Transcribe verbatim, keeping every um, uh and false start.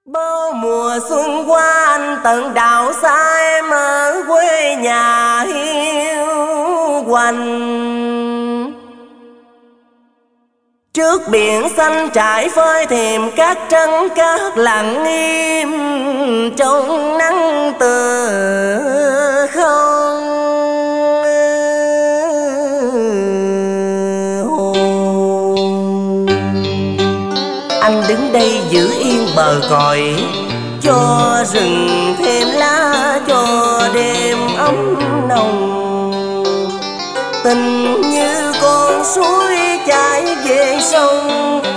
Bao mùa xuân qua anh tận đạo xa em ở quê nhà hiu quạnh. Trước biển xanh trải phơi thềm cát trắng cát lặng im trong nắng tờ không hồn. Anh đứng đây giữ yên bờ cõi, cho rừng thêm lá, cho đêm ấm nồng. Tình như con suối chảy về sông,